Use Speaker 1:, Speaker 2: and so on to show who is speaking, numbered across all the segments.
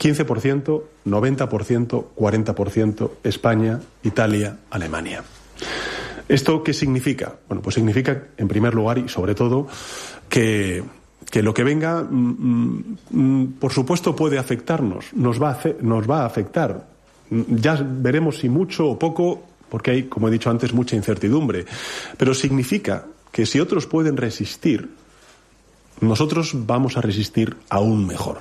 Speaker 1: 15%, 90%, 40%, España, Italia, Alemania. ¿Esto qué significa? Bueno, pues significa, en primer lugar y sobre todo, que lo que venga, por supuesto, puede afectarnos, nos va a afectar. Ya veremos si mucho o poco, porque hay, como he dicho antes, mucha incertidumbre. Pero significa que si otros pueden resistir, nosotros vamos a resistir aún mejor.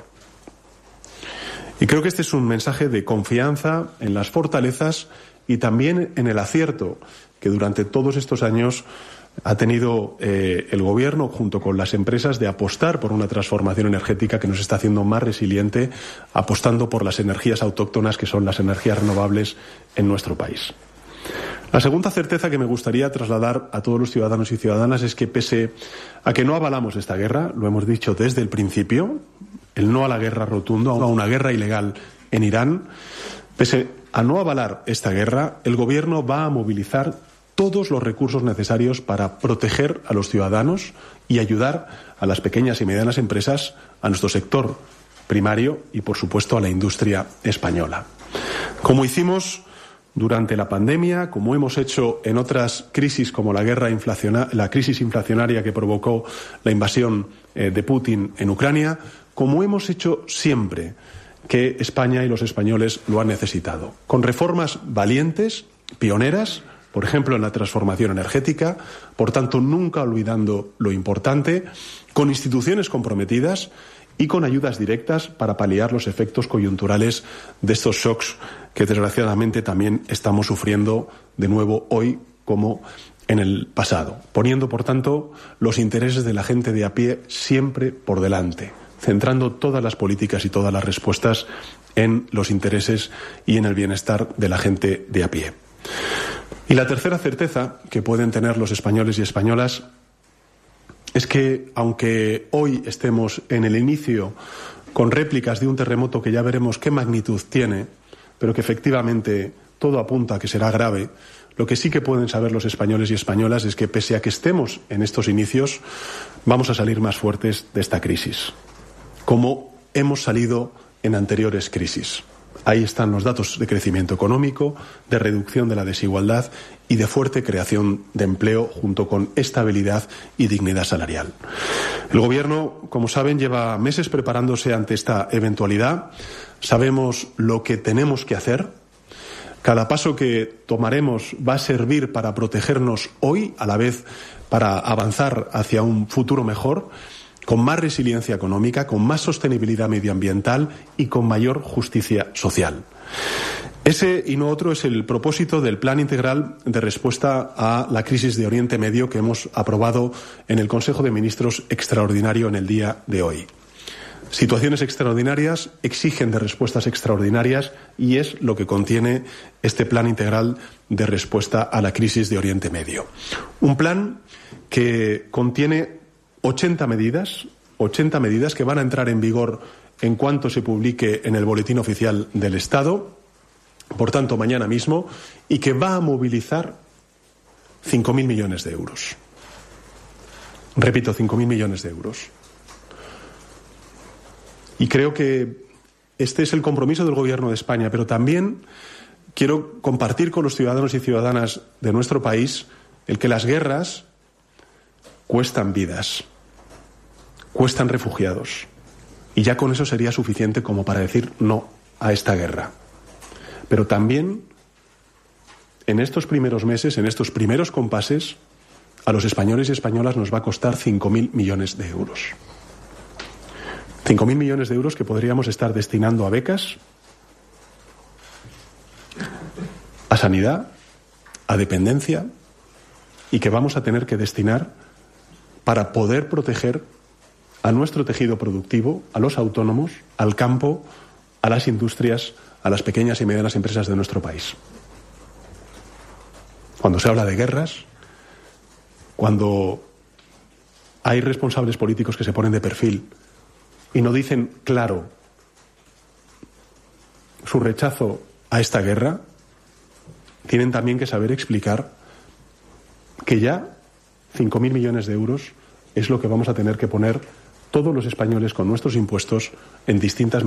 Speaker 1: Y creo que este es un mensaje de confianza en las fortalezas y también en el acierto que durante todos estos años ha tenido el Gobierno junto con las empresas de apostar por una transformación energética que nos está haciendo más resiliente, apostando por las energías autóctonas que son las energías renovables en nuestro país. La segunda certeza que me gustaría trasladar a todos los ciudadanos y ciudadanas es que, pese a que no avalamos esta guerra, lo hemos dicho desde el principio, el no a la guerra rotundo, a una guerra ilegal en Irán, pese a no avalar esta guerra, el Gobierno va a movilizar todos los recursos necesarios para proteger a los ciudadanos y ayudar a las pequeñas y medianas empresas, a nuestro sector primario y, por supuesto, a la industria española. Como hicimos durante la pandemia, como hemos hecho en otras crisis como la crisis inflacionaria que provocó la invasión de Putin en Ucrania, como hemos hecho siempre que España y los españoles lo han necesitado, con reformas valientes, pioneras, por ejemplo, en la transformación energética, por tanto, nunca olvidando lo importante, con instituciones comprometidas y con ayudas directas para paliar los efectos coyunturales de estos shocks que, desgraciadamente, también estamos sufriendo de nuevo hoy como en el pasado, poniendo, por tanto, los intereses de la gente de a pie siempre por delante, centrando todas las políticas y todas las respuestas en los intereses y en el bienestar de la gente de a pie. Y la tercera certeza que pueden tener los españoles y españolas es que, aunque hoy estemos en el inicio con réplicas de un terremoto que ya veremos qué magnitud tiene, pero que efectivamente todo apunta a que será grave, lo que sí que pueden saber los españoles y españolas es que, pese a que estemos en estos inicios, vamos a salir más fuertes de esta crisis, como hemos salido en anteriores crisis. Ahí están los datos de crecimiento económico, de reducción de la desigualdad y de fuerte creación de empleo, junto con estabilidad y dignidad salarial. El Gobierno, como saben, lleva meses preparándose ante esta eventualidad. Sabemos lo que tenemos que hacer. Cada paso que tomaremos va a servir para protegernos hoy, a la vez para avanzar hacia un futuro mejor, con más resiliencia económica, con más sostenibilidad medioambiental y con mayor justicia social. Ese y no otro es el propósito del Plan Integral de Respuesta a la Crisis de Oriente Medio que hemos aprobado en el Consejo de Ministros extraordinario en el día de hoy. Situaciones extraordinarias exigen de respuestas extraordinarias y es lo que contiene este Plan Integral de Respuesta a la Crisis de Oriente Medio. Un plan que contiene 80 medidas que van a entrar en vigor en cuanto se publique en el Boletín Oficial del Estado, por tanto mañana mismo, y que va a movilizar 5.000 millones de euros. Repito, 5.000 millones de euros. Y creo que este es el compromiso del Gobierno de España, pero también quiero compartir con los ciudadanos y ciudadanas de nuestro país el que las guerras cuestan vidas, cuestan refugiados, y ya con eso sería suficiente como para decir no a esta guerra. Pero también, en estos primeros meses, en estos primeros compases, a los españoles y españolas nos va a costar 5.000 millones de euros. 5.000 millones de euros que podríamos estar destinando a becas, a sanidad, a dependencia, y que vamos a tener que destinar para poder proteger a nuestro tejido productivo, a los autónomos, al campo, a las industrias, a las pequeñas y medianas empresas de nuestro país. Cuando se habla de guerras, cuando hay responsables políticos que se ponen de perfil y no dicen claro su rechazo a esta guerra, tienen también que saber explicar que ya 5.000 millones de euros es lo que vamos a tener que poner todos los españoles con nuestros impuestos en distintas